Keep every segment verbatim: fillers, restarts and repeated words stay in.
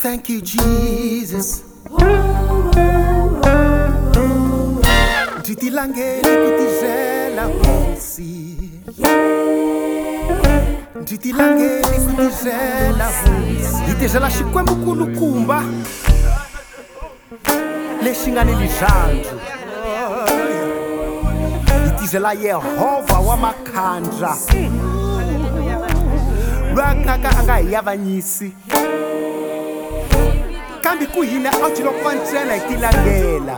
Thank you, Jesus. Ndzi langeni ku tizela hosi. Ndzi langeni ku tizela hosi. Hi tizela xikwembu kulukumba lexi nga ni lizandzu. Hi tizela Yehova wa makhandla lwakaka anga hi yavanyisi. Kambe ku hina a ti loko va ntsena hi tilangela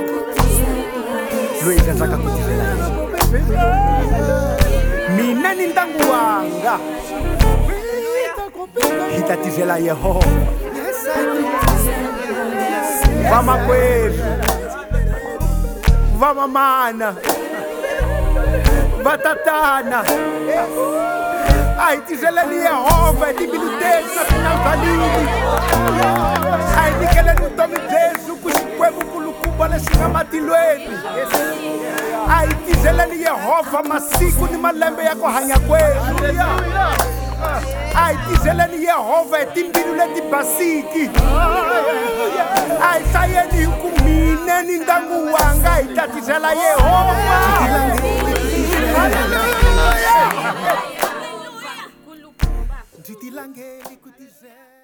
loyi rhandzaka ku tirhela mina ni ndyangu wanga hi ta tirhela Yehova. Vamakwerhu, vamamana, vatatana, a hi tirheleni Yehova hi timbilu tetu na tinangalini. A hi nyikeleni vutomi byesu ku xikwembu kulukumba lexi nga matilweni. A hi tirheleni Yehova masiku ni malembe ya ku hanya kwetu. A hi tirheleni Yehova hi timbilu leti basiki. A hi hlayeni hi ku mina ni ndyangu wanga hi ta tirhela Yehova. Ndzi tilangeli ku tizela.